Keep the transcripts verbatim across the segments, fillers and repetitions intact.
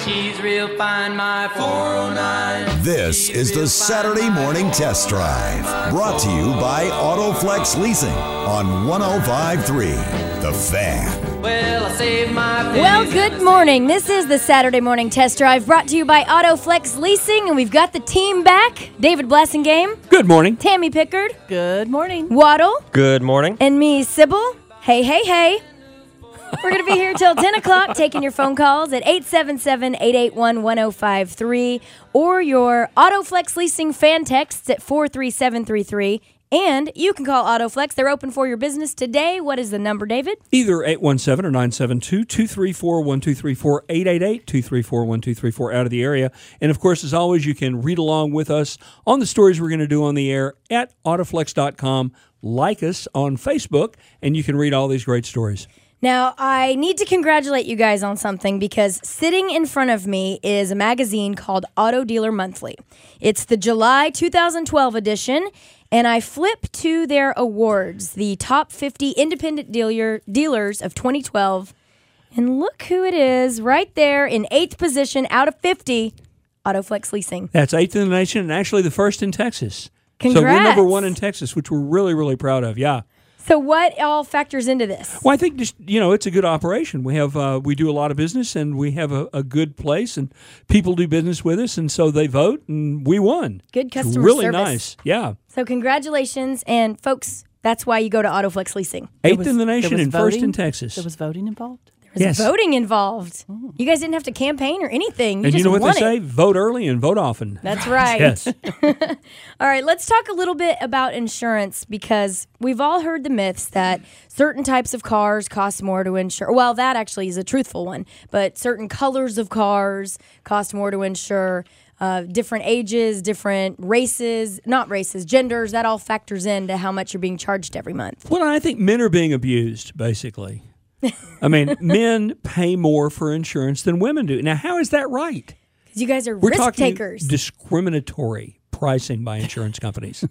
she's real fine, my four oh nine. This is the Saturday Morning Test Drive, brought to you by AutoFlex Leasing on one oh five point three The Fan. Well, I saved my Well, good morning. This is the Saturday Morning Test Drive, brought to you by AutoFlex Leasing, and we've got the team back. David Blessingame. Good morning. Tammy Pickard. Good morning. Waddle. Good morning. And me, Sybil. Hey, hey, hey. We're going to be here till ten o'clock, taking your phone calls at eight seven seven, eight eight one, one oh five three or your AutoFlex Leasing fan texts at four three seven three three. And you can call AutoFlex. They're open for your business today. What is the number, David? Either eight one seven or nine seven two, two three four, one two three four, eight eight eight, two three four, one two three four out of the area. And, of course, as always, you can read along with us on the stories we're going to do on the air at autoflex dot com. Like us on Facebook, and you can read all these great stories. Now, I need to congratulate you guys on something because sitting in front of me is a magazine called Auto Dealer Monthly. It's the July two thousand twelve edition, and I flip to their awards, the top fifty independent dealer dealers of twenty twelve, and look who it is right there in eighth position out of fifty, AutoFlex Leasing. That's eighth in the nation and actually the first in Texas. Congrats. So we're number one in Texas, which we're really, really proud of, yeah. So what all factors into this? Well, I think just, you know, it's a good operation. We have uh, we do a lot of business, and we have a, a good place, and people do business with us, and so they vote, and we won. Good customer it's really service. Nice, yeah. So congratulations, and folks, that's why you go to AutoFlex Leasing. Eighth was, in the nation and voting, first in Texas. There was voting involved? There's yes. voting involved. Mm. You guys didn't have to campaign or anything. You and just you know what won they say? It. Vote early and vote often. That's right. Yes. All right, let's talk a little bit about insurance because we've all heard the myths that certain types of cars cost more to insure. Well, that actually is a truthful one, but certain colors of cars cost more to insure. Uh, different ages, different races, not races, genders, that all factors into how much you're being charged every month. Well, I think men are being abused, basically. I mean, men pay more for insurance than women do. Now, how is that right? Because you guys are We're risk talking takers. Discriminatory pricing by insurance companies.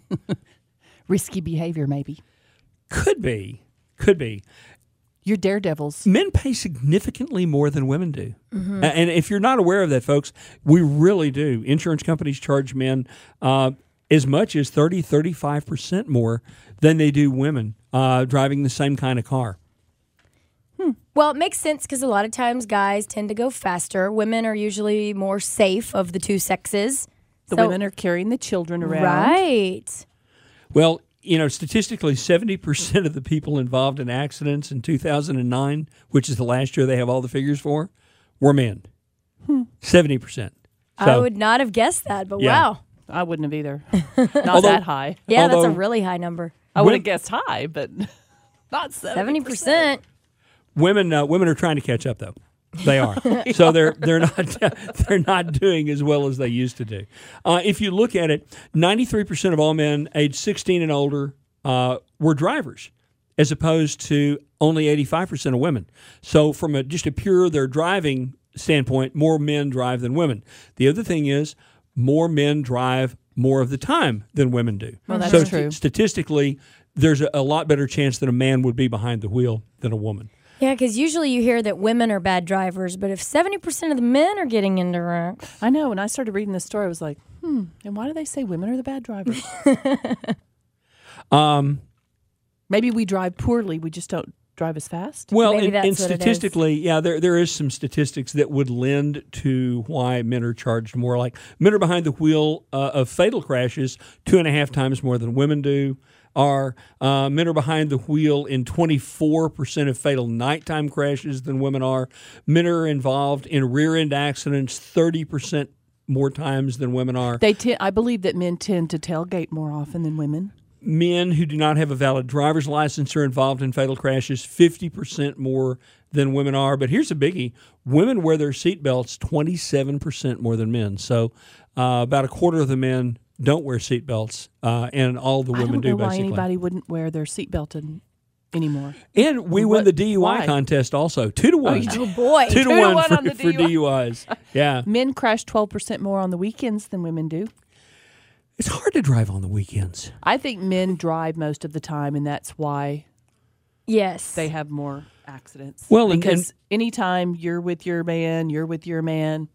Risky behavior, maybe. Could be. Could be. You're daredevils. Men pay significantly more than women do. Mm-hmm. And if you're not aware of that, folks, we really do. Insurance companies charge men uh, as much as thirty, thirty-five percent more than they do women uh, driving the same kind of car. Well, it makes sense because a lot of times guys tend to go faster. Women are usually more safe of the two sexes. The So- women are carrying the children around. Right. Well, you know, statistically, seventy percent of the people involved in accidents in two thousand nine, which is the last year they have all the figures for, were men. Hmm. seventy percent. So, I would not have guessed that, but Yeah. wow. I wouldn't have either. Not Although- that high. Yeah, that's a Although- really high number. I would Women- have guessed high, but not seventy seventy percent. Women, uh, women are trying to catch up, though. They are. So they're they're not they're not doing as well as they used to do. Uh, if you look at it, ninety-three percent of all men aged sixteen and older uh, were drivers, as opposed to only eighty-five percent of women. So from a, just a pure their driving standpoint, more men drive than women. The other thing is more men drive more of the time than women do. Well, that's so true. Statistically, there's a, a lot better chance that a man would be behind the wheel than a woman. Yeah, because usually you hear that women are bad drivers, but if seventy percent of the men are getting into wrecks. I know. When I started reading this story, I was like, hmm, and why do they say women are the bad drivers? Um, Maybe we drive poorly. We just don't drive as fast. well, Maybe and, that's and what it is. statistically, yeah, there there is some statistics that would lend to why men are charged more. Like men are behind the wheel uh, of fatal crashes two and a half times more than women do. Are uh, men are behind the wheel in twenty-four percent of fatal nighttime crashes than women are. Men are involved in rear-end accidents thirty percent more times than women are. They t- I believe that men tend to tailgate more often than women. Men who do not have a valid driver's license are involved in fatal crashes fifty percent more than women are. But here's a biggie. Women wear their seatbelts twenty-seven percent more than men. So uh, about a quarter of the men don't wear seatbelts, uh, and all the women I don't do, know why basically. anybody wouldn't wear their seatbelt in, anymore. And we What- win the D U I why? contest also. Two to one. Oh, boy. Two to Two to one, one for, on the for D U I. D U Is. Yeah. Men crash twelve percent more on the weekends than women do. It's hard to drive on the weekends. I think men drive most of the time, and that's why Yes. they have more accidents. Well, and- because anytime you're with your man, you're with your man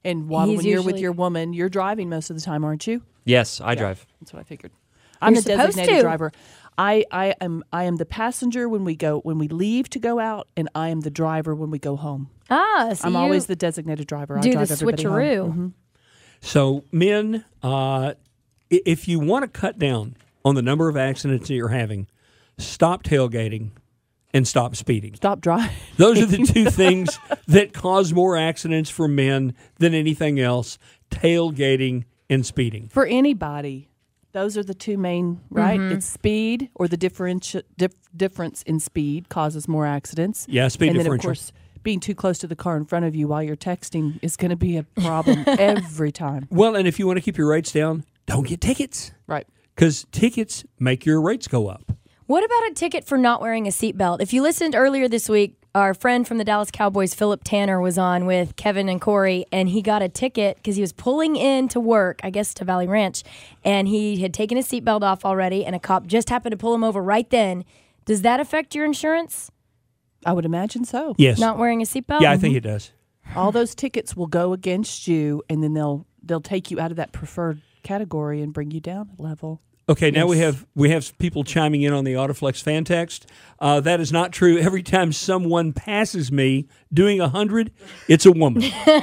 And while He's when you're with usually- your woman, you're driving most of the time, aren't you? Yes, I drive. That's what I figured. I'm You're the supposed designated to. driver. I, I am I am the passenger when we go when we leave to go out, and I am the driver when we go home. Ah, so I'm you always the designated driver. I do the drive everybody home. switcheroo. Mhm. So, men, uh, i- if you want to cut down on the number of accidents that you're having, stop tailgating and stop speeding. Stop driving. Those are the two things that cause more accidents for men than anything else: tailgating and speeding. For anybody, those are the two main, right? Mm-hmm. It's speed or the differenti- dif- difference in speed causes more accidents. Yeah, speed and then, of differential. course, being too close to the car in front of you while you're texting is going to be a problem every time. Well, and if you want to keep your rates down, don't get tickets, Right. because tickets make your rates go up. What about a ticket for not wearing a seatbelt? If you listened earlier this week, our friend from the Dallas Cowboys, Philip Tanner, was on with Kevin and Corey, and he got a ticket because he was pulling in to work, I guess to Valley Ranch, and he had taken his seatbelt off already, and a cop just happened to pull him over right then. Does that affect your insurance, I would imagine so. Yes. not wearing a seatbelt? Yeah, I think it does. All those tickets will go against you, and then they'll they'll take you out of that preferred category and bring you down a level. Okay, now we Yes. have we have people chiming in on the Autoflex fan text. Uh, that is not true. Every time someone passes me doing a hundred, it's a woman.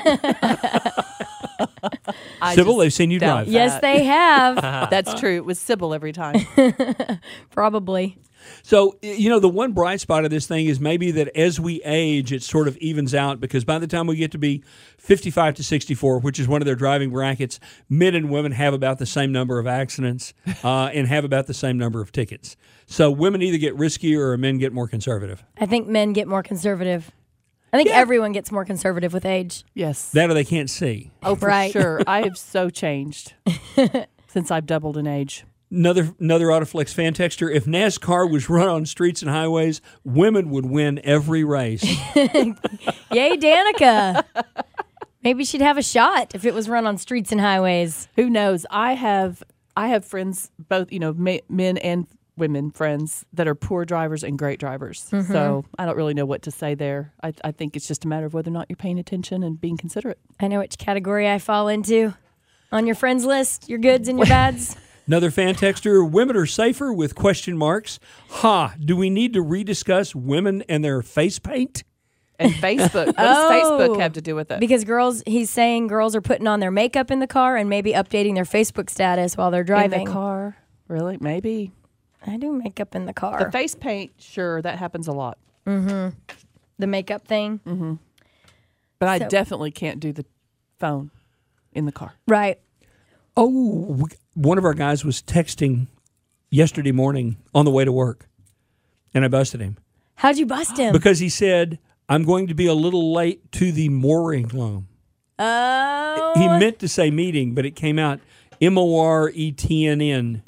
I Sybil, just they've seen you doubt drive. Yes, that. they have. That's true. It was Sybil every time. Probably. So, y- you know, the one bright spot of this thing is maybe that as we age, it sort of evens out, because by the time we get to be fifty-five to sixty-four, which is one of their driving brackets, men and women have about the same number of accidents uh, and have about the same number of tickets. So women either get riskier or men get more conservative. I think men get more conservative. I think Yeah. everyone gets more conservative with age. Yes. That or they can't see. Oh, for Right. sure. I have so changed since I've doubled in age. Another another Autoflex fan texter: if NASCAR was run on streets and highways, women would win every race. Yay, Danica. Maybe she'd have a shot if it was run on streets and highways. Who knows? I have I have friends, both you know, ma- men and women friends that are poor drivers and great drivers. Mm-hmm. So I don't really know what to say there. I, I think it's just a matter of whether or not you're paying attention and being considerate. I know which category I fall into. On your friends list, your goods and your bads. Another fan texter: women are safer with question marks. Ha! Do we need to rediscuss women and their face paint? And Facebook. What Oh. does Facebook have to do with it? Because girls, he's saying girls are putting on their makeup in the car and maybe updating their Facebook status while they're driving. In the car. Really? Maybe. I do makeup in the car. The face paint, sure, that happens a lot. the makeup thing. But I So- definitely can't do the phone in the car. Right. Oh, we- one of our guys was texting yesterday morning on the way to work, and I busted him How'd you bust him? because he said, "I'm going to be a little late to the mooring loan." Oh. He meant to say meeting, but it came out M O R E T N N.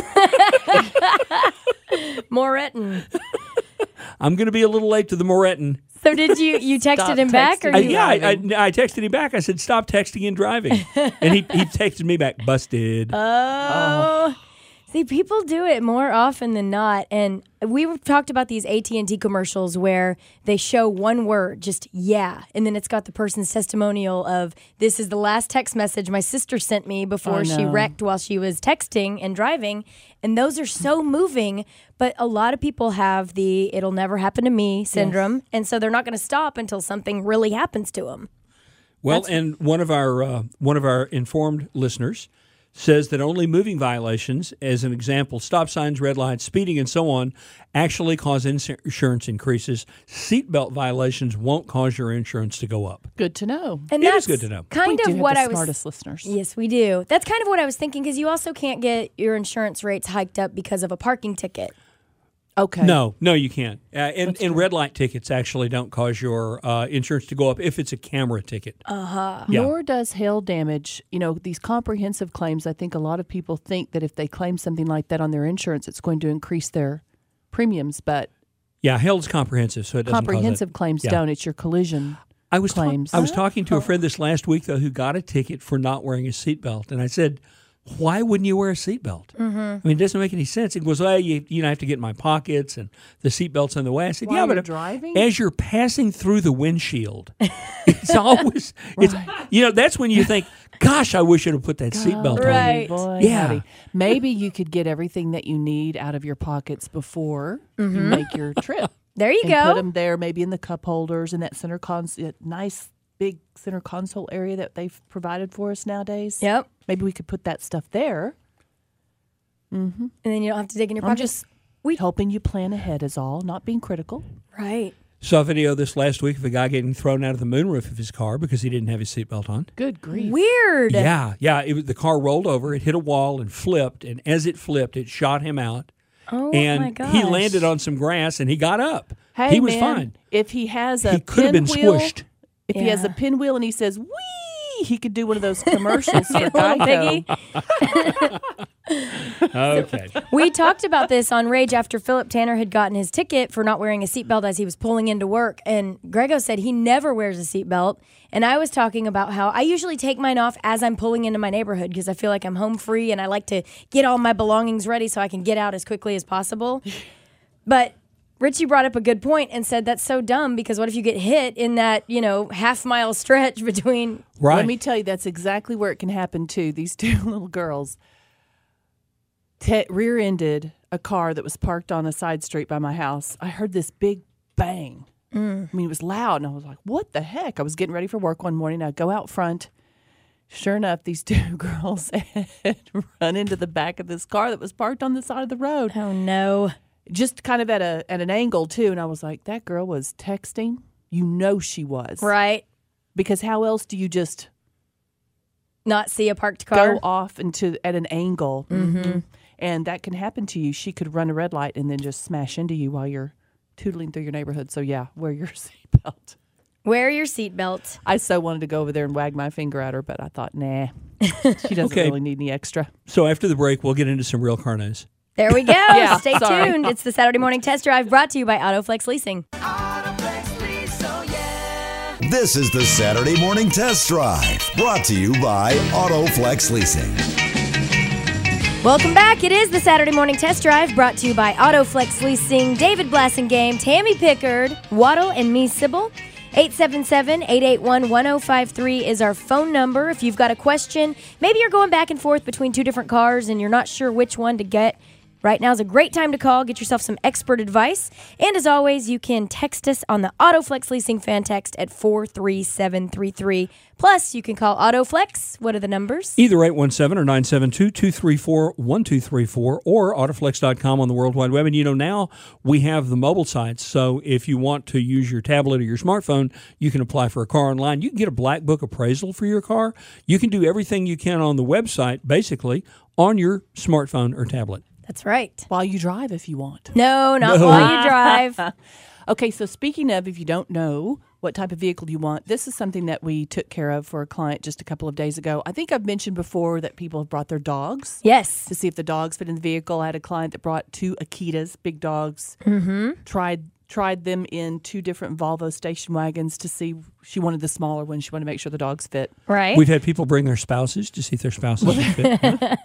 Moreton. I'm going to be a little late to the Moreton. So did you you texted Stop him back or texting I, you yeah, I, I, driving. I texted him back. I said, "Stop texting and driving," and he he texted me back, "Busted." Oh. See, people do it more often than not. And we've talked about these A T and T commercials where they show one word, just yeah, and then it's got the person's testimonial of, this is the last text message my sister sent me before I she know. wrecked while she was texting and driving. And those are so moving, but a lot of people have the it'll never happen to me syndrome. And so they're not going to stop until something really happens to them. Well, and one of our uh, one of our informed listeners says that only moving violations, as an example, stop signs, red lights, speeding, and so on, actually cause ins- insurance increases. Seatbelt violations won't cause your insurance to go up. Good to know. And It is that's good to know. kind we of do what have I the was smartest listeners. Yes, we do. That's kind of what I was thinking, because you also can't get your insurance rates hiked up because of a parking ticket. Okay. No, no, you can't. Uh, and, and red light tickets actually don't cause your uh, insurance to go up if it's a camera ticket. Uh-huh. Yeah. Nor does hail damage. You know, these comprehensive claims, I think a lot of people think that if they claim something like that on their insurance, it's going to increase their premiums, but Yeah, hail's comprehensive, so it doesn't comprehensive cause it. claims Yeah. don't. It's your collision. I was ta- claims. I was talking to a friend this last week though who got a ticket for not wearing a seatbelt, and I said, why wouldn't you wear a seatbelt? Mm-hmm. I mean, it doesn't make any sense. It goes, well, you, you know, I have to get in my pockets and the seatbelt's in the way. I said, While yeah, you're but driving? as you're passing through the windshield, it's always, it's you know, that's when you think, gosh, I wish I'd have put that seatbelt on. Right. Boy, Yeah. howdy. Maybe you could get everything that you need out of your pockets before you make your trip. There you and go. Put them there, maybe in the cup holders in that center console, nice big center console area that they've provided for us nowadays. Yep. Maybe we could put that stuff there. And then you don't have to dig in your I'm pockets. just helping you plan ahead is all, not being critical. Right. Saw a video this last week of a guy getting thrown out of the moonroof of his car because he didn't have his seatbelt on. Good grief. Weird. Yeah, yeah. It was, the car rolled over, it hit a wall and flipped, and as it flipped, it shot him out. Oh and my gosh. he landed on some grass and he got up. Hey, he was man, fine. If he has a He could have been pinwheel- squished. If he has a Yeah. pinwheel and he says, wee, he could do one of those commercials for Little Geico. piggy. Okay. We talked about this on Rage after Philip Tanner had gotten his ticket for not wearing a seatbelt as he was pulling into work. And Grego said he never wears a seatbelt. And I was talking about how I usually take mine off as I'm pulling into my neighborhood because I feel like I'm home free and I like to get all my belongings ready so I can get out as quickly as possible. But Richie brought up a good point and said that's so dumb because what if you get hit in that, you know, half mile stretch between. Right. Let me tell you, that's exactly where it can happen too. These two little girls te- rear-ended a car that was parked on a side street by my house. I heard this big bang. I mean, it was loud, and I was like, what the heck? I was getting ready for work one morning. I go out front. Sure enough, these two girls had run into the back of this car that was parked on the side of the road. Oh, no. Just kind of at a at an angle, too. And I was like, that girl was texting. You know she was. Right. Because how else do you just Not see a parked car. go off into at an angle? Mm-hmm. And that can happen to you. She could run a red light and then just smash into you while you're tootling through your neighborhood. So, yeah, wear your seatbelt. Wear your seatbelt. I so wanted to go over there and wag my finger at her, but I thought, nah, she doesn't Okay. really need any extra. So after the break, we'll get into some real car news. There we go. Yeah, Stay sorry. tuned. It's the Saturday Morning Test Drive brought to you by AutoFlex Leasing. This is the Saturday Morning Test Drive, brought to you by AutoFlex Leasing. Welcome back. It is the Saturday Morning Test Drive brought to you by AutoFlex Leasing. David Blassingame, Tammy Pickard, Waddle, and me, Sybil. eight seven seven, eight eight one, one oh five three is our phone number. If you've got a question, maybe you're going back and forth between two different cars and you're not sure which one to get. Right now is a great time to call, get yourself some expert advice. And as always, you can text us on the AutoFlex Leasing fan text at four three seven three three. Plus, you can call AutoFlex. What are the numbers? Either eight one seven or nine seven two, two three four, one two three four or autoflex dot com on the World Wide Web. And you know, now we have the mobile sites. So if you want to use your tablet or your smartphone, you can apply for a car online. You can get a black book appraisal for your car. You can do everything you can on the website, basically, on your smartphone or tablet. That's right. While you drive, if you want. No, not No. while you drive. Okay, so speaking of, if you don't know what type of vehicle you want, this is something that we took care of for a client just a couple of days ago. I think I've mentioned before that people have brought their dogs Yes. to see if the dogs fit in the vehicle. I had a client that brought two Akitas, big dogs, mm-hmm. tried tried them in two different Volvo station wagons to see. She wanted the smaller one. She wanted to make sure the dogs fit. Right. We've had people bring their spouses to see if their spouses would fit.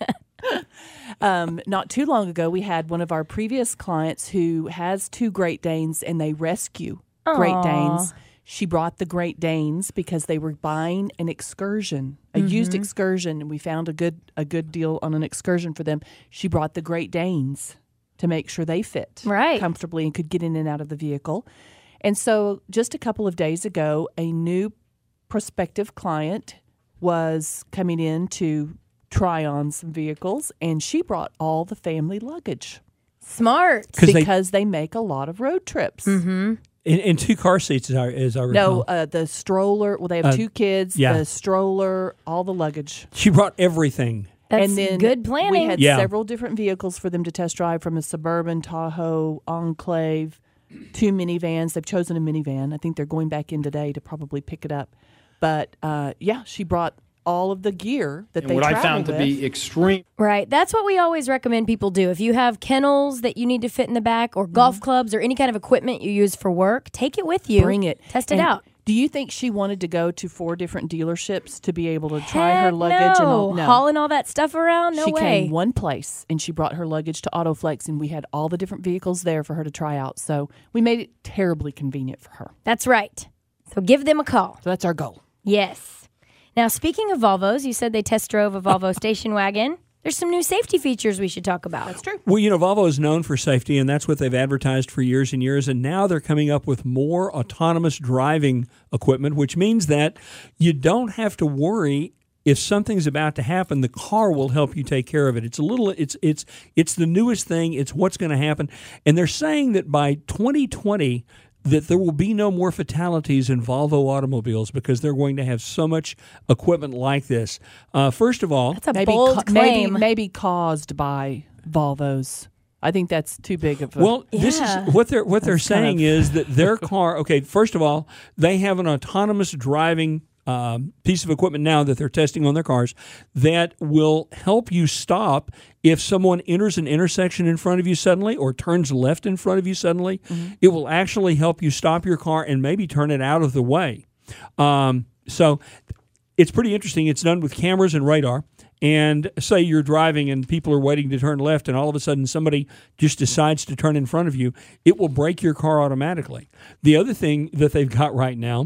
Um, not too long ago, we had one of our previous clients who has two Great Danes, and they rescue Great Aw. Danes. She brought the Great Danes because they were buying an excursion, a used excursion, and we found a good a good deal on an excursion for them. She brought the Great Danes to make sure they fit Right. comfortably and could get in and out of the vehicle. And so just a couple of days ago, a new prospective client was coming in to try on some vehicles, and she brought all the family luggage Smart. 'Cause they- because they, make a lot of road trips. And, and two car seats, as I, as I recall. No, uh, the stroller. Well, they have Uh, two kids. yeah. The stroller, all the luggage. She brought everything. That's and then good planning. We had Yeah. several different vehicles for them to test drive, from a Suburban, Tahoe, Enclave, two minivans. They've chosen a minivan. I think they're going back in today to probably pick it up. But uh, yeah, she brought all of the gear that And they what I travel found to with. be extreme. Right. That's what we always recommend people do. If you have kennels that you need to fit in the back or golf clubs or any kind of equipment you use for work, take it with you. Bring it. Test it And out. Do you think she wanted to go to four different dealerships to be able to try her Heck luggage? no. And all? No. Hauling all that stuff around? No she way. came one place and she brought her luggage to Autoflex, and we had all the different vehicles there for her to try out. So we made it terribly convenient for her. That's right. So give them a call. So that's our goal. Yes. Now, speaking of Volvos, you said they test drove a Volvo station wagon. There's some new safety features we should talk about. That's true. Well, you know, Volvo is known for safety, and that's what they've advertised for years and years. And now they're coming up with more autonomous driving equipment, which means that you don't have to worry if something's about to happen. The car will help you take care of it. It's a little, it's it's it's the newest thing. It's what's going to happen, and they're saying that by twenty twenty. That there will be no more fatalities in Volvo automobiles because they're going to have so much equipment like this. Uh, first of all, That's a Maybe, bold ca- claim. maybe maybe caused by Volvos. I think that's too big of a. well, this Yeah. is what they're what they're That's kind saying of- is that their car. Okay, first of all, they have an autonomous driving um, piece of equipment now that they're testing on their cars that will help you stop if someone enters an intersection in front of you suddenly or turns left in front of you suddenly. Mm-hmm. It will actually help you stop your car and maybe turn it out of the way. Um, so it's pretty interesting. It's done with cameras and radar. And say you're driving and people are waiting to turn left, and all of a sudden somebody just decides to turn in front of you, it will brake your car automatically. The other thing that they've got right now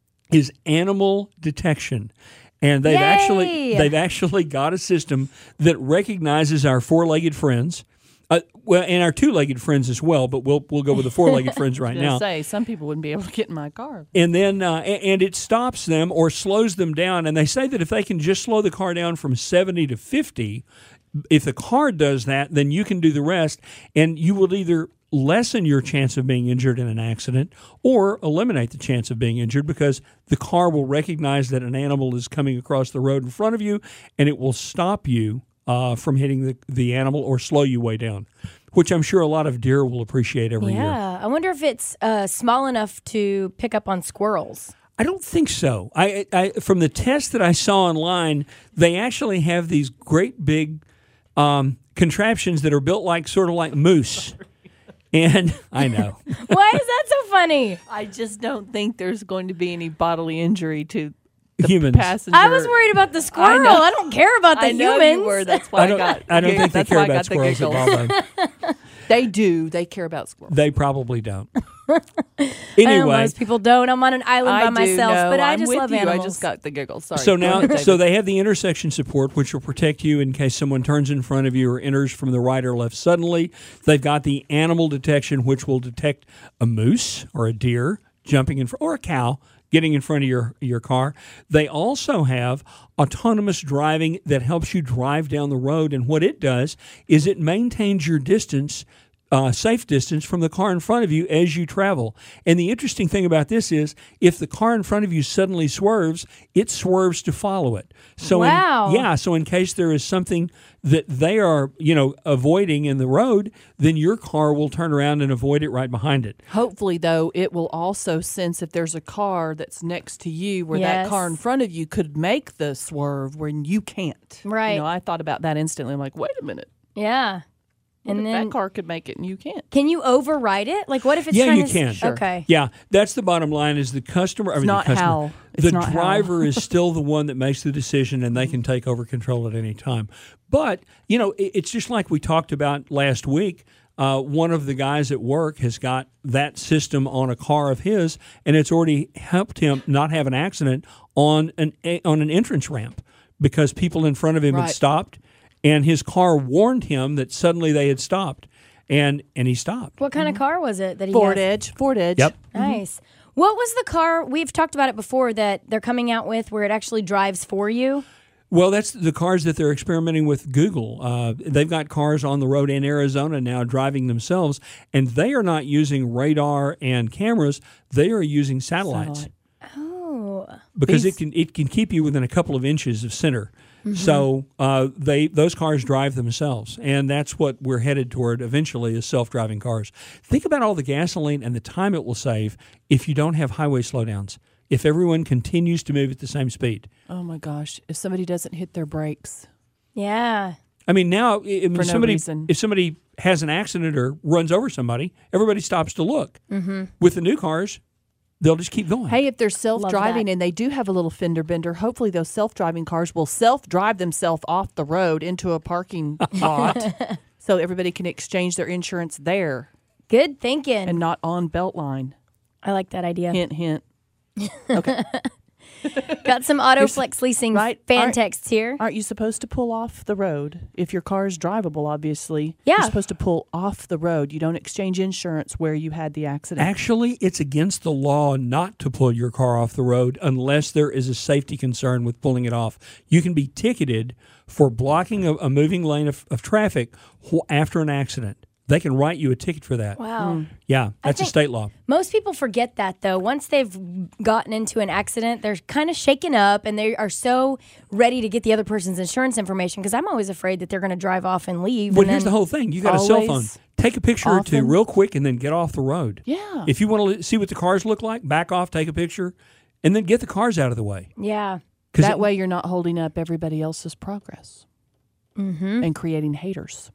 is animal detection. And they've Yay! actually they've actually got a system that recognizes our four-legged friends, uh, well, and our two-legged friends as well. But we'll we'll go with the four-legged friends right I was now. gonna say some people wouldn't be able to get in my car. And then uh, a- and it stops them or slows them down. And they say that if they can just slow the car down from seventy to fifty, if the car does that, then you can do the rest, and you will either lessen your chance of being injured in an accident or eliminate the chance of being injured because the car will recognize that an animal is coming across the road in front of you, and it will stop you uh, from hitting the, the animal or slow you way down, which I'm sure a lot of deer will appreciate every year. Yeah. I wonder if it's uh, small enough to pick up on squirrels. I don't think so. I, I from the test that I saw online, they actually have these great big um, contraptions that are built like sort of like moose. And I know. Why is that so funny? I just don't think there's going to be any bodily injury to the Humans. passenger. I was worried about the squirrel. know. I, don't care about the I know humans. you were. That's why I I, don't, got. I don't think they that's care why I about got the squirrels at giggles. Volvo. They do. They care about squirrels. They probably don't. I know Anyway, most people don't. I'm on an island I by do myself, know. but I I'm just with love you. animals. I just got the giggles. Sorry. so Go now, ahead, so David. they have the intersection support, which will protect you in case someone turns in front of you or enters from the right or left suddenly. They've got the animal detection, which will detect a moose or a deer jumping in front, or a cow getting in front of your, your car. They also have autonomous driving that helps you drive down the road, and what it does is it maintains your distance, uh, safe distance from the car in front of you as you travel. And the interesting thing about this is if the car in front of you suddenly swerves, it swerves to follow it. So Wow. in, yeah, so in case there is something that they are, you know, avoiding in the road, then your car will turn around and avoid it right behind it. Hopefully, though, it will also sense if there's a car that's next to you where Yes. that car in front of you could make the swerve when you can't. Right. You know, I thought about that instantly. I'm like, wait a minute. Yeah. What And if then that car could make it and you can't? can you override it? Like, what if it's Yeah, trying you to s- can. Sure. Okay. Yeah, that's the bottom line is the customer. I mean, not the customer, how. It's the not how. driver is still the one that makes the decision, and they can take over control at any time. But, you know, it, it's just like we talked about last week. Uh, one of the guys at work has got that system on a car of his, and it's already helped him not have an accident on an on an entrance ramp because people in front of him had Right. stopped, and his car warned him that suddenly they had stopped, and and he stopped. What kind of car was it that he Ford has? Edge. Ford Edge. Yep. Nice. What was the car? We've talked about it before that they're coming out with where it actually drives for you. Well, that's the cars that they're experimenting with Google. Uh, they've got cars on the road in Arizona now driving themselves, and they are not using radar and cameras. They are using satellites Satellite. Oh. because These- it can it can keep you within a couple of inches of center. So uh, they those cars drive themselves, and that's what we're headed toward eventually is self-driving cars. Think about all the gasoline and the time it will save if you don't have highway slowdowns. If everyone continues to move at the same speed. Oh my gosh! If somebody doesn't hit their brakes, Yeah. I mean, now I mean, For no somebody reason. if somebody has an accident or runs over somebody, everybody stops to look. Mm-hmm. With the new cars, they'll just keep going. Hey, if they're self-driving that. and they do have a little fender bender, hopefully those self-driving cars will self-drive themselves off the road into a parking lot so everybody can exchange their insurance there Good thinking. and not on Beltline. I like that idea. Hint, hint. Okay. Got some AutoFlex leasing right, fan aren't- texts here. Aren't you supposed to pull off the road? If your car is drivable, obviously. Yeah. You're supposed to pull off the road. You don't exchange insurance where you had the accident. Actually, it's against the law not to pull your car off the road unless there is a safety concern with pulling it off. You can be ticketed for blocking a, a moving lane of, of traffic wh- after an accident. They can write you a ticket for that. Wow. Yeah, that's a think- state law. Most people forget that, though. Once they've gotten into an accident, they're kind of shaken up and they are so ready to get the other person's insurance information because I'm always afraid that they're going to drive off and leave. Well, and here's then, the whole thing. You got a cell phone. Always, Take a picture or two often. real quick and then get off the road. Yeah. If you want to see what the cars look like, back off, take a picture, and then get the cars out of the way. Yeah. 'Cause That it- way you're not holding up everybody else's progress and creating haters.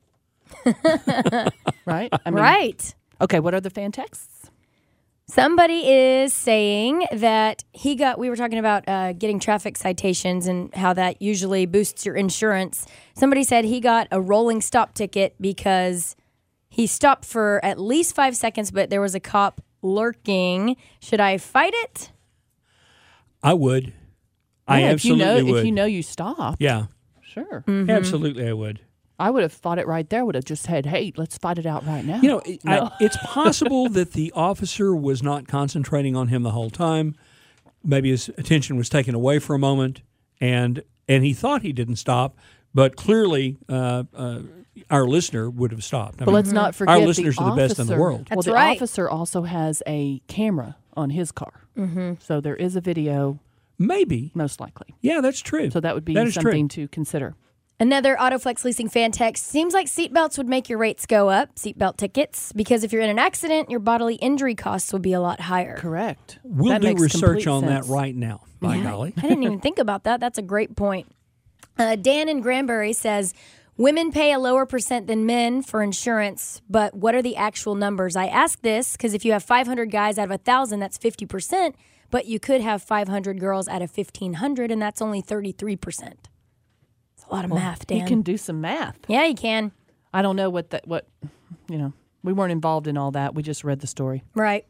Right? I mean, Right. Okay, what are the fan texts? Somebody is saying that he got, we were talking about uh, getting traffic citations and how that usually boosts your insurance. Somebody said he got a rolling stop ticket because he stopped for at least five seconds, but there was a cop lurking. Should I fight it? I would. I Yeah, if you absolutely know would. if you know you stopped. yeah, Sure. absolutely I would. I would have fought it right there. Would have just said, "Hey, let's fight it out right now." You know, I- No. it's possible that the officer was not concentrating on him the whole time. Maybe his attention was taken away for a moment, and and he thought he didn't stop, but clearly uh, uh, our listener would have stopped. I But mean, let's not forget our the listeners are the best in the officer- world. Well, That's the right. officer also has a camera on his car, mm-hmm. so there is a video, Maybe. most likely. Yeah, that's true. So that would be That is something true. to consider. Another AutoFlex leasing fan text. Seems like seatbelts would make your rates go up, seatbelt tickets, because if you're in an accident, your bodily injury costs will be a lot higher. Correct. We'll That do makes research complete on sense. that right now. By Yeah, golly. I didn't even think about that. That's a great point. Uh, Dan in Granbury says, women pay a lower percent than men for insurance, but what are the actual numbers? I ask this because if you have five hundred guys out of one thousand, that's fifty percent, but you could have five hundred girls out of fifteen hundred, and that's only thirty-three percent. It's a lot of math, Dan. You can do some math. yeah, you can. I don't know what that what you know. We weren't involved in all that. We just read the story. Right.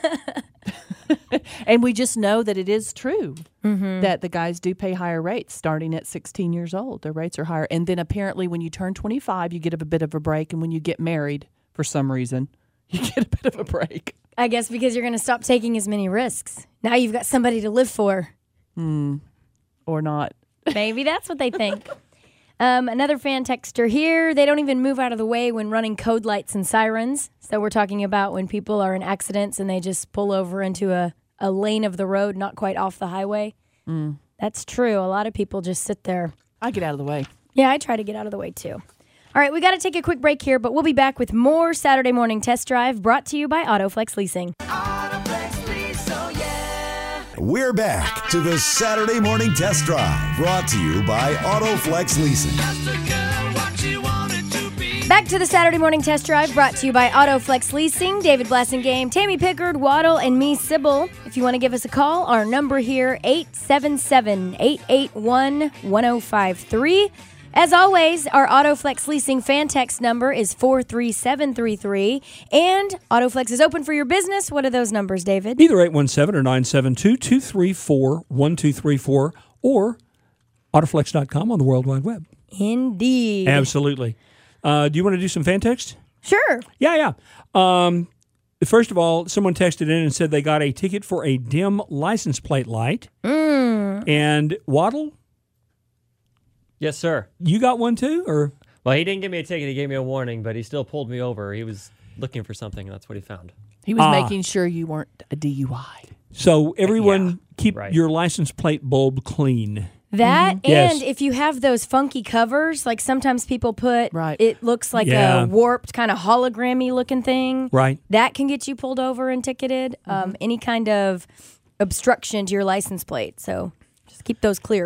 And we just know that it is true Mm-hmm. that the guys do pay higher rates starting at sixteen years old. Their rates are higher. And then apparently when you turn twenty-five, you get a bit of a break. And when you get married, for some reason, you get a bit of a break. I guess because you're going to stop taking as many risks. Now you've got somebody to live for. Or not. Maybe that's what they think. Um, another fan texter here. They don't even move out of the way when running code lights and sirens. So we're talking about when people are in accidents and they just pull over into a, a lane of the road, not quite off the highway. Mm. That's true. A lot of people just sit there. I get out of the way. Yeah, I try to get out of the way too. All right, we got to take a quick break here, but we'll be back with more Saturday Morning Test Drive brought to you by AutoFlex Leasing. We're back to the Saturday Morning Test Drive, brought to you by AutoFlex Leasing. Back to the Saturday Morning Test Drive brought to you by AutoFlex Leasing. David Blassingame, Tammy Pickard, Waddle, and me, Sybil. If you want to give us a call, our number here, eight seven seven, eight eight one, one oh five three. As always, our AutoFlex Leasing fan text number is four three seven three three. And AutoFlex is open for your business. What are those numbers, David? Either eight one seven or nine seven two, two three four, one two three four or autoflex dot com on the World Wide Web. Indeed. Absolutely. Uh, do you want to do some fan text? Sure. Yeah, yeah. Um, first of all, someone texted in and said they got a ticket for a dim license plate light. Mm. And Waddle, Yes, sir. you got one too? Or Well, he didn't give me a ticket. He gave me a warning, but he still pulled me over. He was looking for something, and that's what he found. He was Ah. making sure you weren't a D U I. so everyone Yeah, keep right. your license plate bulb clean. That and Yes. if you have those funky covers, like sometimes people put, Right. it looks like Yeah. a warped kind of hologrammy looking thing. Right. That can get you pulled over and ticketed. Um, any kind of obstruction to your license plate. So just keep those clear.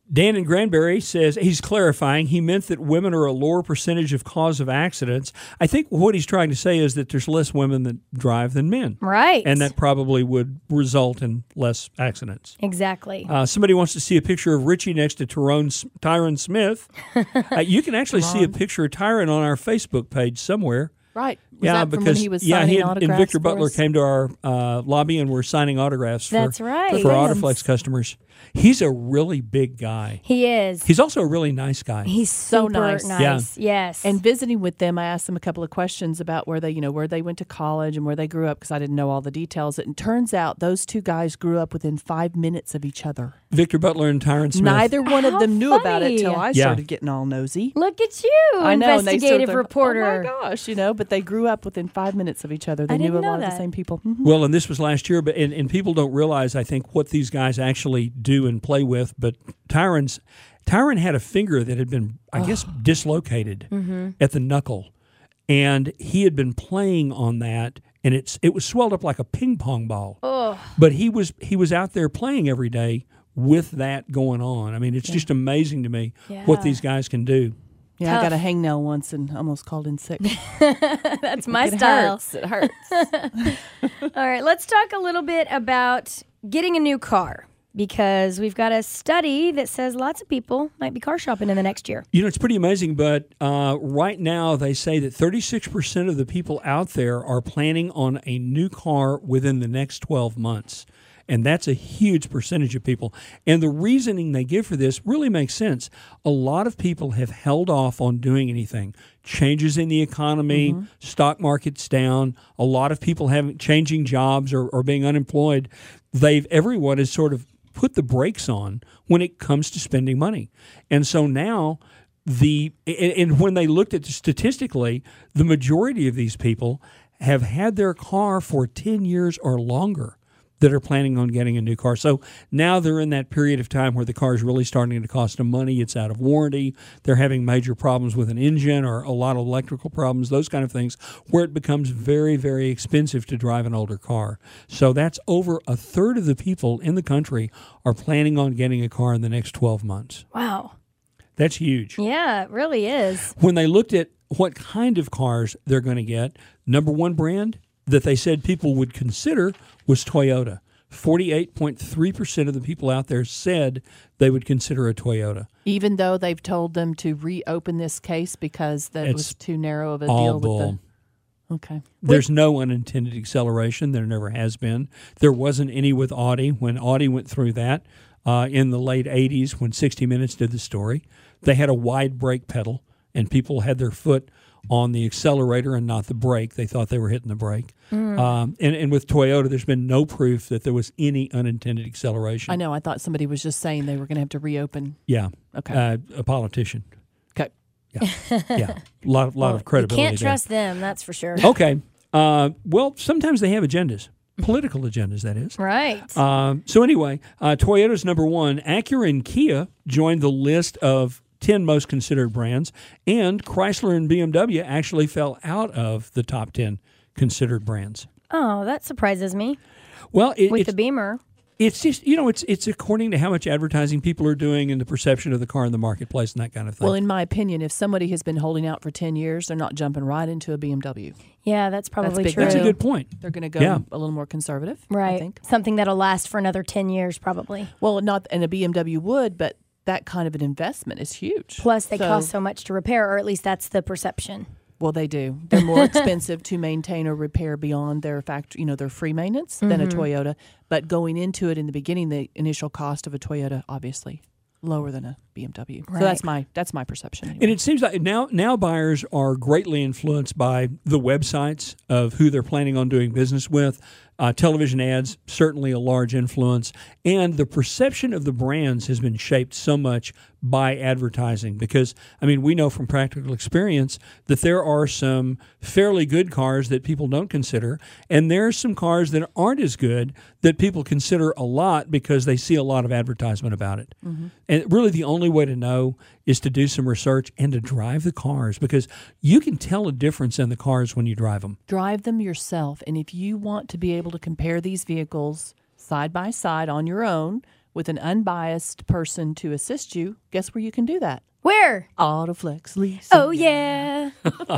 Dan in Granbury says he's clarifying. He meant that women are a lower percentage of cause of accidents. I think what he's trying to say is that there's less women that drive than men. Right. And that probably would result in less accidents. Exactly. Uh, somebody wants to see a picture of Richie next to Tyrone, Tyron Smith. uh, you can actually see a picture of Tyron on our Facebook page somewhere. Right. Was yeah, that because from when he was yeah, signing he had, autographs and Victor for Butler us? came to our uh, lobby and were signing autographs for, That's right. for For Autoflex customers. He's a really big guy. He is. He's also a really nice guy. He's So super nice. nice. Yes. And visiting with them, I asked them a couple of questions about where they, you know, where they went to college and where they grew up because I didn't know all the details. It turns out those two guys grew up within five minutes of each other. Victor Butler and Tyron Smith. Neither one of How them knew about it funny. till I Yeah. started getting all nosy. Look at you, I know, and they sort investigative of- reporter. Oh my gosh, you know, but they grew up within five minutes of each other. They I knew didn't a know lot of that. the same people. Mhm. Well, and this was last year, but and, and people don't realize, I think, what these guys actually do and play with. But Tyron's Tyron had a finger that had been, I guess, dislocated Mm-hmm. at the knuckle, and he had been playing on that, and it's it was swelled up like a ping pong ball. Oh. But he was he was out there playing every day with that going on. I mean, it's just amazing to me what Yeah. these guys can do. Yeah, Tough. I got a hangnail once and almost called in sick. That's my it style. hurts. It hurts. All right, let's talk a little bit about getting a new car because we've got a study that says lots of people might be car shopping in the next year. You know, it's pretty amazing, but uh, right now they say that thirty-six percent of the people out there are planning on a new car within the next twelve months. And that's a huge percentage of people. And the reasoning they give for this really makes sense. A lot of people have held off on doing anything. Changes in the economy, Mm-hmm. stock market's down, a lot of people having changing jobs or, or being unemployed. They've everyone has sort of put the brakes on when it comes to spending money. And so now the and, and when they looked at it statistically, the majority of these people have had their car for ten years or longer that are planning on getting a new car. So now they're in that period of time where the car is really starting to cost them money. It's out of warranty. They're having major problems with an engine or a lot of electrical problems, those kind of things, where it becomes very, very expensive to drive an older car. So that's over a third of the people in the country are planning on getting a car in the next twelve months. Wow. That's huge. Yeah, it really is. When they looked at what kind of cars they're going to get, number one brand that they said people would consider was Toyota. forty-eight point three percent of the people out there said they would consider a Toyota. Even though they've told them to reopen this case because that It's was too narrow of a all deal bull. with the. Okay. There's no unintended acceleration. There never has been. There wasn't any with Audi when Audi went through that uh, in the late eighties when sixty minutes did the story. They had a wide brake pedal, and people had their foot on the accelerator and not the brake. They thought they were hitting the brake. Mm. Um, and, and with Toyota, there's been no proof that there was any unintended acceleration. I know. I thought somebody was just saying they were going to have to reopen. Yeah. Okay. Uh, a politician. Okay. Yeah. Yeah. A lot, lot of You credibility can't there. trust them, that's for sure. Okay. Uh, well, sometimes they have agendas, political agendas, that is. Right. Um, so anyway, uh, Toyota's number one. Acura and Kia joined the list of ten most considered brands, and Chrysler and B M W actually fell out of the top ten considered brands. Oh, that surprises me. Well, it, With it's, the Beamer. it's just, you know, it's it's according to how much advertising people are doing and the perception of the car in the marketplace and that kind of thing. Well, in my opinion, if somebody has been holding out for ten years, they're not jumping right into a B M W. Yeah, that's probably big. true. That's a good point. They're going to go Yeah. a little more conservative. I Right. think. Something that'll last for another ten years, probably. Well, not and a B M W would, but that kind of an investment is huge. Plus, they So- cost so much to repair, or at least that's the perception. Well, they do. They're more expensive to maintain or repair beyond their factory, you know, their free maintenance than a Toyota. But going into it in the beginning, the initial cost of a Toyota, obviously, lower than a B M W. Right. So that's my that's my perception. Anyway. And it seems like now now buyers are greatly influenced by the websites of who they're planning on doing business with. Uh, television ads, certainly a large influence. And the perception of the brands has been shaped so much by advertising because, I mean, we know from practical experience that there are some fairly good cars that people don't consider, and there are some cars that aren't as good that people consider a lot because they see a lot of advertisement about it. Mm-hmm. And really the only way to know is to do some research and to drive the cars because you can tell a difference in the cars when you drive them. Drive them yourself, and if you want to be able to compare these vehicles side by side on your own with an unbiased person to assist you, guess where you can do that? Where? Autoflex Leasing. Oh, yeah.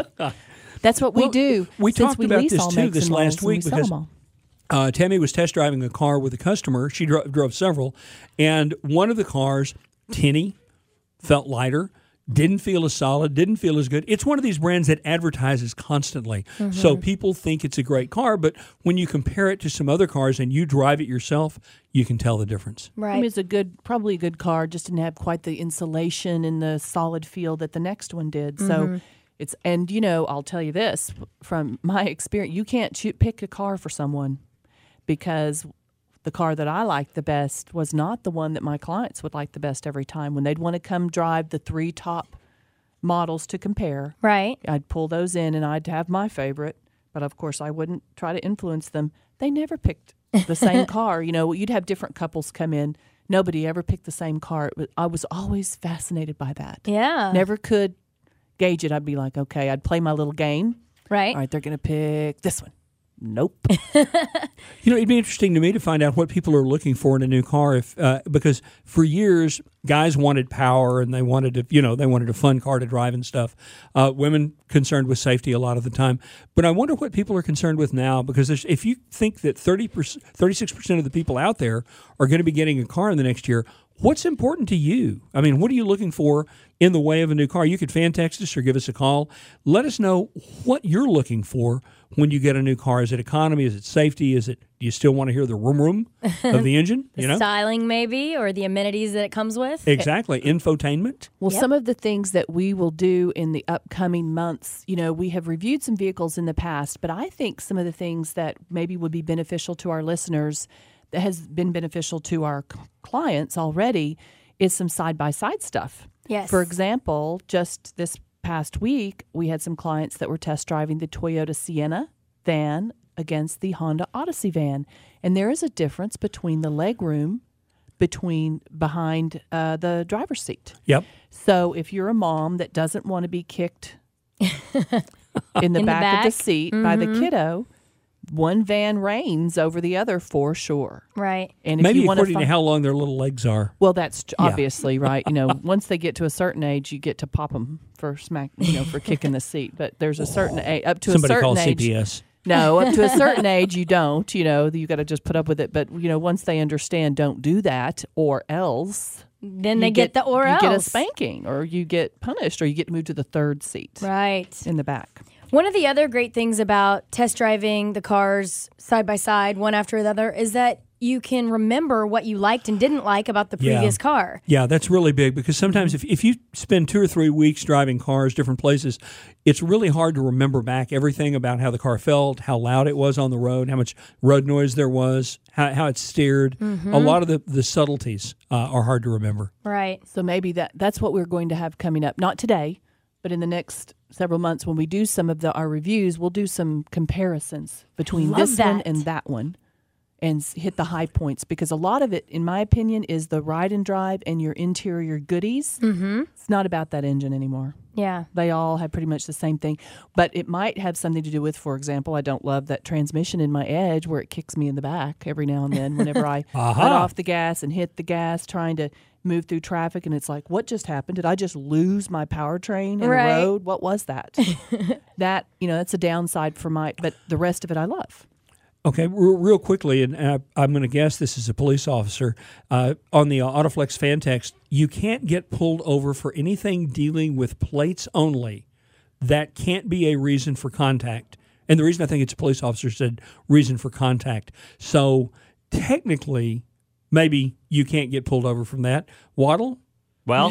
That's what we Well, do. we since talked we about lease this all too makes this and last models, and we week sell because them all. Uh, Tammy was test driving a car with a customer. She dro- drove several, and one of the cars, tinny, felt lighter, didn't feel as solid, didn't feel as good. It's one of these brands that advertises constantly. Mm-hmm. So people think it's a great car, but when you compare it to some other cars and you drive it yourself, you can tell the difference. Right. I mean, it's a good, probably a good car, just didn't have quite the insulation and the solid feel that the next one did. So it's, and you know, I'll tell you this from my experience, you can't choo- pick a car for someone because the car that I liked the best was not the one that my clients would like the best every time. When they'd want to come drive the three top models to compare, Right. I'd pull those in and I'd have my favorite, but of course I wouldn't try to influence them. They never picked the same car. You know, you'd have different couples come in. Nobody ever picked the same car. It was, I was always fascinated by that. Yeah. Never could gauge it. I'd be like, okay, I'd play my little game. Right. All right, they're going to pick this one. Nope. You know, it'd be interesting to me to find out what people are looking for in a new car, if uh, because for years guys wanted power and they wanted to, you know, they wanted a fun car to drive and stuff. Uh, women concerned with safety a lot of the time, but I wonder what people are concerned with now. Because there's, if you think that thirty percent, thirty-six percent of the people out there are going to be getting a car in the next year, what's important to you? I mean, what are you looking for in the way of a new car? You could fan text us or give us a call. Let us know what you're looking for when you get a new car. Is it economy? Is it safety? Is it, do you still want to hear the room room of the engine? The You know, styling, maybe, or the amenities that it comes with. exactly. Infotainment. Well, Yep. some of the things that we will do in the upcoming months, you know, we have reviewed some vehicles in the past, but I think some of the things that maybe would be beneficial to our listeners, that has been beneficial to our c- clients already, is some side-by-side stuff. Yes. For example, just this past week, we had some clients that were test driving the Toyota Sienna van against the Honda Odyssey van. And there is a difference between the legroom between behind uh, the driver's seat. Yep. So if you're a mom that doesn't want to be kicked in the, In the back, back. of the seat by the kiddo, one van reigns over the other for sure. Right. And if Maybe you want according to to how long their little legs are. well, that's t- Yeah. obviously right. You know, once they get to a certain age, you get to pop them for smack, you know, for kicking the seat. But there's a certain age up to Somebody a certain call age. C P S. No, up to a certain age, you don't. You know, you got to just put up with it. But you know, once they understand, don't do that, or else. Then you they get, the or you else. get a spanking, or you get punished, or you get moved to the third seat Right. in the back. One of the other great things about test driving the cars side by side, one after the other, is that you can remember what you liked and didn't like about the Yeah. previous car. Yeah, that's really big because sometimes if, if you spend two or three weeks driving cars different places, it's really hard to remember back everything about how the car felt, how loud it was on the road, how much road noise there was, how, how it steered. A lot of the, the subtleties uh, are hard to remember. Right. So maybe that that's what we're going to have coming up. Not today, but in the next several months when we do some of the our reviews, we'll do some comparisons between Love this one that. and that one and s- hit the high points, because a lot of it, in my opinion, is the ride and drive and your interior goodies. Mm-hmm. It's not about that engine anymore. Yeah. They all have pretty much the same thing, but it might have something to do with, for example, I don't love that transmission in my Edge where it kicks me in the back every now and then whenever I Aha. let off the gas and hit the gas trying to move through traffic, and it's like, what just happened? Did I just lose my powertrain in Right. the road? What was that? That, you know, that's a downside for my, but the rest of it I love. Okay, real, real quickly, and uh, I'm going to guess this is a police officer. Uh, on the uh, Autoflex fan text, you can't get pulled over for anything dealing with plates only. That can't be a reason for contact. And the reason I think it's a police officer said reason for contact. So technically, maybe you can't get pulled over from that. Waddle? Well,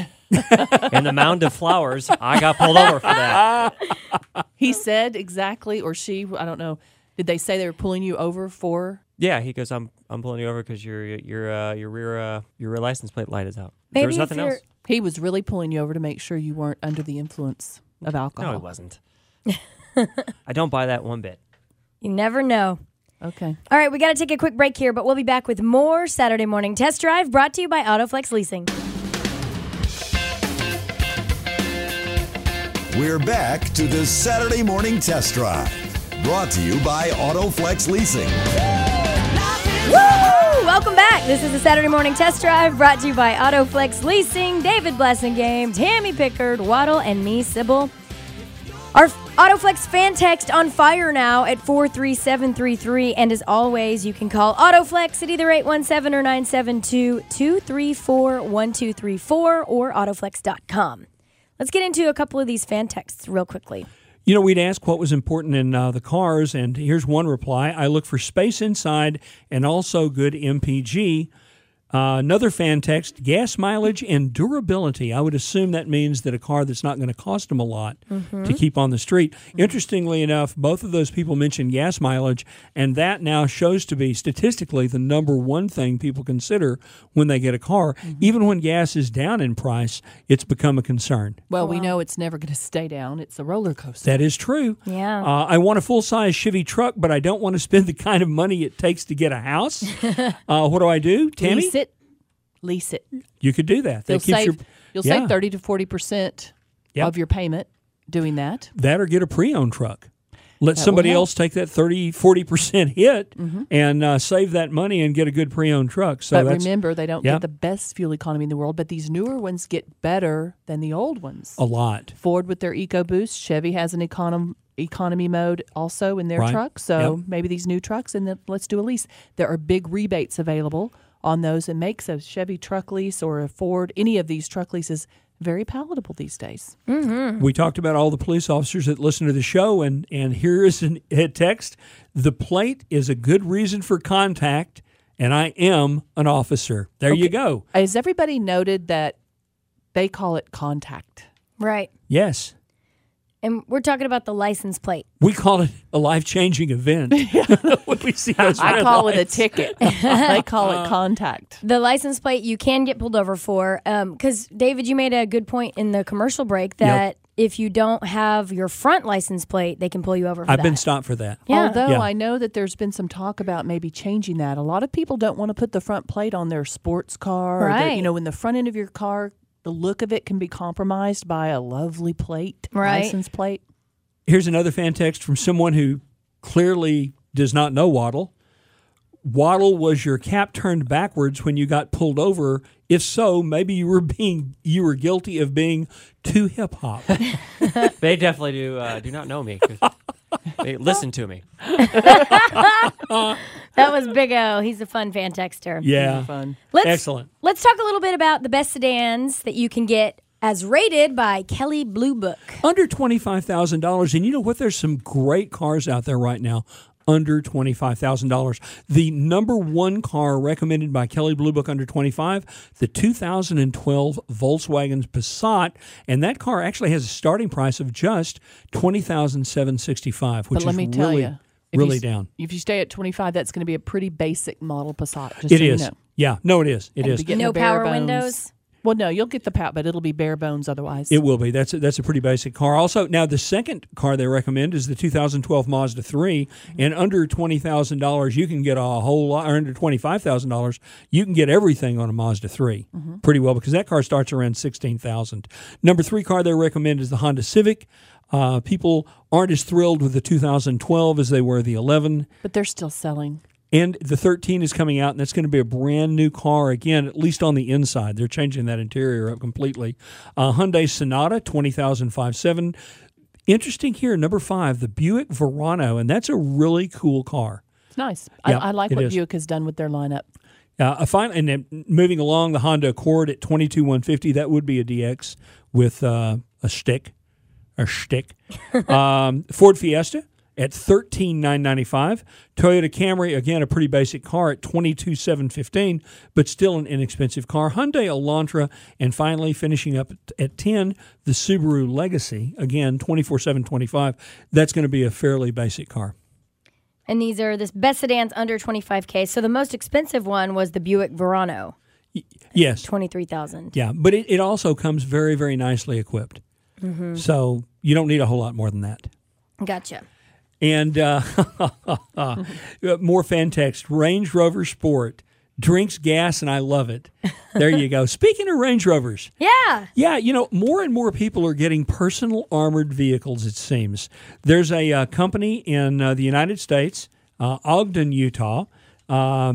in the mound of flowers, I got pulled over for that. He said exactly, or she, I don't know. Did they say they were pulling you over for? Yeah, he goes, "I'm I'm pulling you over because your your uh, your rear uh, your rear license plate light is out." Maybe there was if nothing you're- else. He was really pulling you over to make sure you weren't under the influence of alcohol. No, it wasn't. I don't buy that one bit. You never know. Okay. All right, we got to take a quick break here, but we'll be back with more Saturday Morning Test Drive brought to you by Autoflex Leasing. We're back to the Saturday Morning Test Drive. Brought to you by Autoflex Leasing. Woo! Welcome back. This is the Saturday Morning Test Drive brought to you by AutoFlex Leasing, David Blessingame, Tammy Pickard, Waddle, and me, Sybil. Our AutoFlex fan text on fire now at four three seven three three. And as always, you can call AutoFlex at either eight one seven or nine seven two, two three four, one two three four or autoflex dot com. Let's get into a couple of these fan texts real quickly. You know, we'd ask what was important in uh, the cars, and here's one reply. I look for space inside and also good M P G. Uh, another fan text, gas mileage and durability. I would assume that means that a car that's not going to cost them a lot mm-hmm. to keep on the street. Mm-hmm. Interestingly enough, both of those people mentioned gas mileage, and that now shows to be statistically the number one thing people consider when they get a car. Mm-hmm. Even when gas is down in price, it's become a concern. Well, wow. we know it's never going to stay down. It's a roller coaster. That is true. Yeah. Uh, I want a full-size Chevy truck, but I don't want to spend the kind of money it takes to get a house. uh, what do I do, Tammy? Lease it. Lease it. You could do that. That You'll keeps save, your, you'll yeah. save thirty to forty percent Yep. of your payment doing that. That or get a pre-owned truck. Let That somebody will help. else take that thirty, forty percent hit Mm-hmm. and uh, save that money and get a good pre-owned truck. So but that's remember, they don't yeah. get the best fuel economy in the world, but these newer ones get better than the old ones. a lot. Ford with their EcoBoost, Chevy has an econom- economy mode also in their Right. truck. So Yep. maybe these new trucks, and then let's do a lease. There are big rebates available on those, and makes a Chevy truck lease or a Ford, any of these truck leases, very palatable these days. Mm-hmm. We talked about all the police officers that listen to the show, and, and here is an, a text. The plate is a good reason for contact, and I am an officer. There you Okay. go. Has everybody noted that they call it contact? Right. Yes. And we're talking about the license plate. We call it a life-changing event. when we see those I red call it a lights. ticket. They call it contact. The license plate you can get pulled over for. Because, David, you made a good point in the commercial break that if you don't have your front license plate, they can pull you over for I've that. been stopped for that. Yeah. Although Yeah. I know that there's been some talk about maybe changing that. A lot of people don't want to put the front plate on their sports car. Or their, Right. you know, when the front end of your car, the look of it can be compromised by a lovely plate, Right. license plate. Here's another fan text from someone who clearly does not know Waddle. Waddle, was your cap turned backwards when you got pulled over? If so, maybe you were being you were guilty of being too hip hop. They definitely do uh, do not know me. They listen to me. That was Big O. He's a fun fan texter. Yeah, Fun. Let's, excellent. Let's talk a little bit about the best sedans that you can get as rated by Kelley Blue Book. Under twenty-five thousand dollars, and you know what? There's some great cars out there right now. Under twenty-five thousand dollars. The number one car recommended by Kelley Blue Book under twenty-five, the two thousand twelve Volkswagen Passat, and that car actually has a starting price of just twenty thousand seven hundred sixty-five dollars, which But let is me tell really, you, if really you, down. If you stay at twenty-five, that's going to be a pretty basic model Passat. Just It so is. You know. Yeah, no, it is. It And is. be getting No the bare power bones. windows? Well, no, you'll get the power, but it'll be bare bones otherwise. It will be. That's a, that's a pretty basic car. Also, now the second car they recommend is the two thousand twelve Mazda three, and under twenty thousand dollars you can get a whole lot, or under twenty-five thousand dollars you can get everything on a Mazda three Mm-hmm. pretty well, because that car starts around sixteen thousand dollars. Number three car they recommend is the Honda Civic. Uh, people aren't as thrilled with the two thousand twelve as they were the eleven. But they're still selling. And the thirteen is coming out, and that's going to be a brand new car again, at least on the inside. They're changing that interior up completely. Uh, Hyundai Sonata, twenty thousand five hundred seven dollars. Interesting here, number five, the Buick Verano, and that's a really cool car. It's nice. Yeah, I, I like it what is. Buick has done with their lineup. Uh, a fine, and then moving along, the Honda Accord at twenty-two thousand one hundred fifty dollars, that would be a D X with uh, a stick, a stick. um, Ford Fiesta at thirteen thousand nine hundred ninety-five dollars. Toyota Camry, again, a pretty basic car at twenty-two thousand seven hundred fifteen dollars, but still an inexpensive car. Hyundai Elantra, and finally finishing up at, at ten, the Subaru Legacy, again, twenty-four thousand seven hundred twenty-five dollars. That's going to be a fairly basic car. And these are the best sedans under twenty-five K. So the most expensive one was the Buick Verano, Yes. twenty-three thousand dollars. Yeah, but it, it also comes very, very nicely equipped. Mm-hmm. So you don't need a whole lot more than that. Gotcha. And uh, more fan text. Range Rover Sport drinks gas, and I love it. There you go. Speaking of Range Rovers, Yeah. yeah, you know, more and more people are getting personal armored vehicles, it seems. There's a uh, company in uh, the United States, uh, Ogden, Utah, um,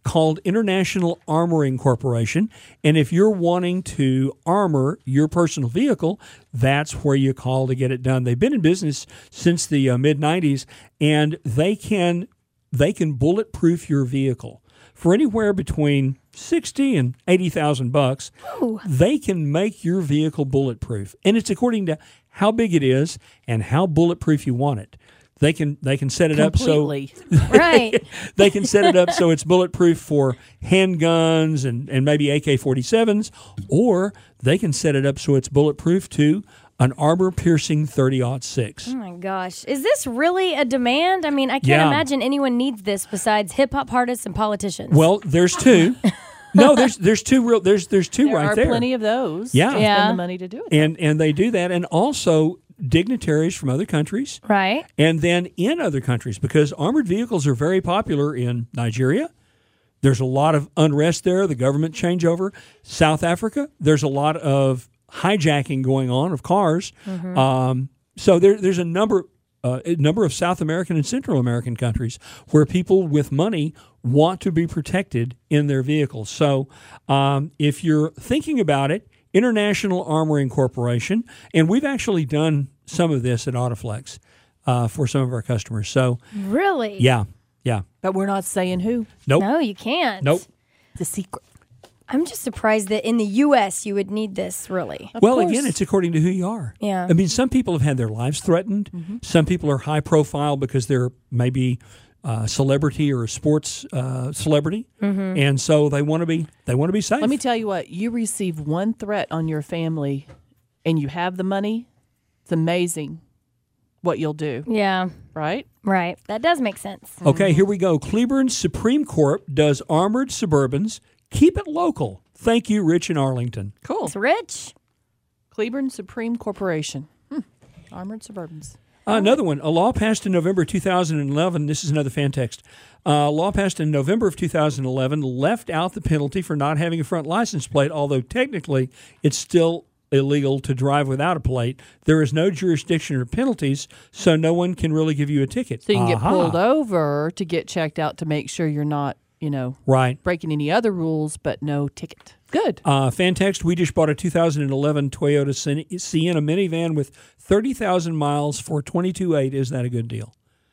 called International Armoring Corporation. And if you're wanting to armor your personal vehicle, that's where you call to get it done. They've been in business since the uh, mid nineties, and they can they can bulletproof your vehicle for anywhere between sixty and eighty thousand bucks. Ooh. They can make your vehicle bulletproof, and it's according to how big it is and how bulletproof you want it. They can they can set it Completely. up so right. they can set it up so it's bulletproof for handguns and, and maybe A K forty-sevens, or they can set it up so it's bulletproof to an armor-piercing thirty aught six. Oh my gosh. Is this really a demand? I mean, I can't Yeah. imagine anyone needs this besides hip-hop artists and politicians. Well, there's two. No, there's there's two real there's there's two There right are there. plenty of those. Yeah. Spend Yeah. the money to do it. and and they do that, and also dignitaries from other countries. right? And then in other countries, because armored vehicles are very popular in Nigeria. There's a lot of unrest there, the government changeover. South Africa, there's a lot of hijacking going on of cars. Mm-hmm. Um, so there, there's a number, uh, a number of South American and Central American countries where people with money want to be protected in their vehicles. So um, if you're thinking about it, International Armoring Corporation, and we've actually done some of this at Autoflex uh, for some of our customers. So, Really? yeah, yeah. But we're not saying who. Nope. No, you can't. Nope. The secret. I'm just surprised that in the U S you would need this, really. Of well, course. again, it's according to who you are. Yeah. I mean, some people have had their lives threatened. Mm-hmm. Some people are high profile because they're maybe a celebrity or a sports uh, celebrity, Mm-hmm. and so they want to be they want to be safe. Let me tell you what, you receive one threat on your family and you have the money, it's amazing what you'll do, Yeah, right? right. That does make sense. Okay, here we go. Cleburne Supreme Corp does armored Suburbans. Keep it local. Thank you, Rich in Arlington. Cool. It's rich. Cleburne Supreme Corporation. Hmm. Armored Suburbans. Uh, another one. A law passed in November two thousand eleven. This is another fan text. Uh, a law passed in November of two thousand eleven left out the penalty for not having a front license plate, although technically it's still illegal to drive without a plate. There is no jurisdiction or penalties, so no one can really give you a ticket. So you can get Aha. pulled over to get checked out to make sure you're not, you know, Right. breaking any other rules, but no ticket. Good. Uh, fan text, we just bought a two thousand eleven Toyota Sen- Sienna minivan with thirty thousand miles for twenty-two eight. Is that a good deal?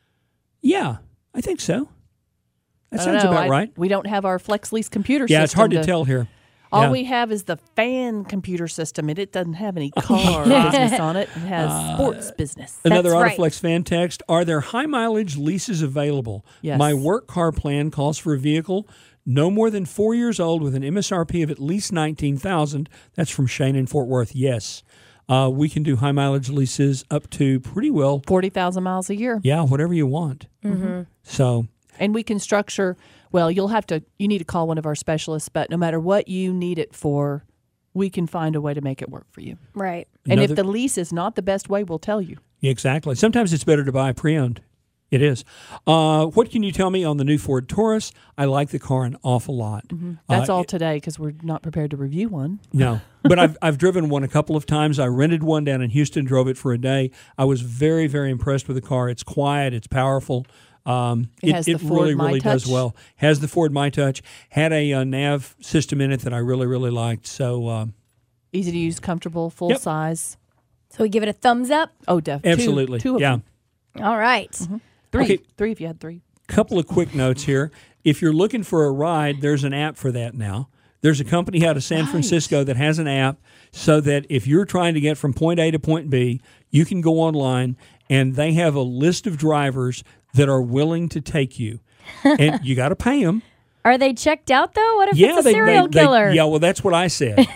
Yeah, I think so. That I don't sounds know. about I- right. We don't have our FlexLease computer system. Yeah, it's hard to tell here. All Yeah. we have is the fan computer system, and it doesn't have any car business on it. It has sports business. Another That's Autoflex right. fan text. Are there high mileage leases available? Yes. My work car plan calls for a vehicle no more than four years old with an M S R P of at least nineteen thousand dollars. That's from Shane in Fort Worth. Yes. Uh, we can do high mileage leases up to pretty well, forty thousand miles a year. yeah, whatever you want. Mm-hmm. So, And we can structure, well, you'll have to, you need to call one of our specialists, but no matter what you need it for, we can find a way to make it work for you. Right. And if Another- the lease is not the best way, we'll tell you. exactly. Sometimes it's better to buy pre-owned. It is. Uh, what can you tell me on the new Ford Taurus? I like the car an awful lot. That's Uh, all today because we're not prepared to review one. No, but I've I've driven one a couple of times. I rented one down in Houston, drove it for a day. I was very very impressed with the car. It's quiet, it's powerful. Um, It has the Ford really really does MyTouch. well. Has the Ford MyTouch. Had a uh, nav system in it that I really really liked. So um, Easy to use, comfortable, full Yep. size. So we give it a thumbs up. Oh, definitely. absolutely, Two, two of yeah. them. All right. Mm-hmm. Three. Okay. Three if you had three. Couple of quick notes here. If you're looking for a ride, there's an app for that now. There's a company out of San Right. Francisco that has an app so that if you're trying to get from point A to point B, you can go online and they have a list of drivers that are willing to take you. And you got to pay them. Are they checked out though? What if Yeah, it's a they, serial they, killer? They, yeah, well, that's what I said.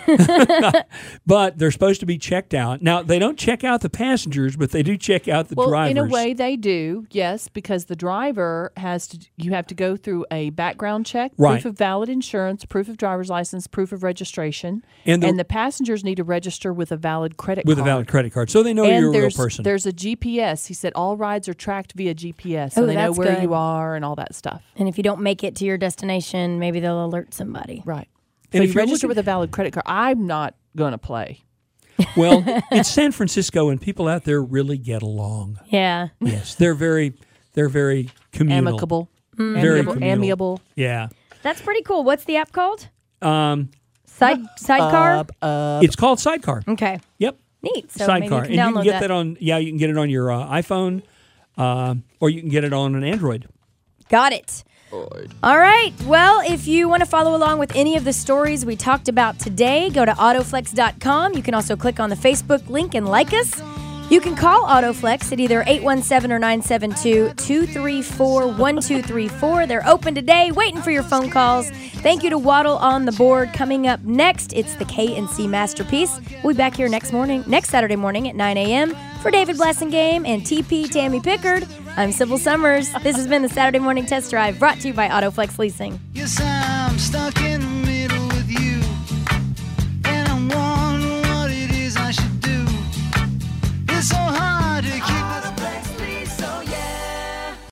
But they're supposed to be checked out. Now, they don't check out the passengers, but they do check out the Well, drivers. in a way, they do, yes, because the driver has to. You have to go through a background check, Right. proof of valid insurance, proof of driver's license, proof of registration, And and the- the, passengers need to register with a valid credit with card. a valid credit card. So they know and you're a real there's, person. There's a G P S. He said all rides are tracked via G P S, so Oh, they know that's where good. you are and all that stuff. And if you don't make it to your destination, maybe they'll alert somebody. Right. And So if you you're register looking- with a valid credit card. I'm not going to play. Well, it's San Francisco, and people out there really get along. Yeah. Yes, they're very, they're very communal. Amicable. Very Amiable. communal. Amiable. Yeah. That's pretty cool. What's the app called? Um, Side Sidecar? Up, up. it's called Sidecar. Okay. Yep. Neat. So Sidecar. maybe you can and you download can get that. that. on, yeah, you can get it on your uh, iPhone uh, or you can get it on an Android. Got it. All right. Well, if you want to follow along with any of the stories we talked about today, go to autoflex dot com. You can also click on the Facebook link and like us. You can call Autoflex at either eight one seven or nine seven two, two three four, one two three four. They're open today, waiting for your phone calls. Thank you to Waddle on the board. Coming up next, it's the K and C Masterpiece. We'll be back here next morning, next Saturday morning at nine a.m. For David Blessingame and T P Tammy Pickard, I'm Sybil Summers. This has been the Saturday Morning Test Drive, brought to you by Autoflex Leasing. Yes, I'm stuck in the middle.